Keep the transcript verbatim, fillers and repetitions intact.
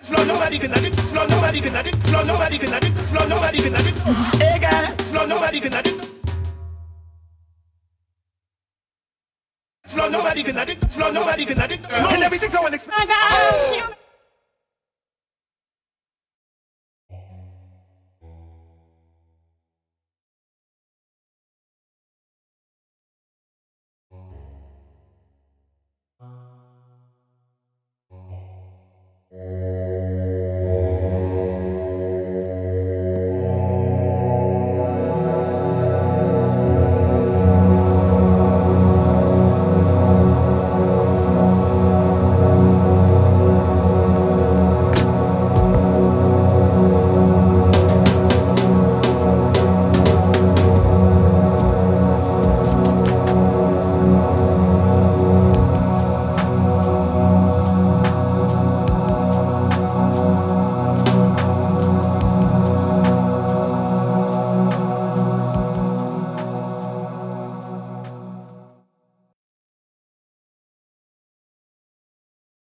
Flow, nobody can have it. Flow, nobody can have it. Flow, nobody can have it. Flow, nobody can have it. Hey, girl. Flow, nobody can have it. Flow, nobody can have it. Flow, nobody can have it. And everything's so unexpected.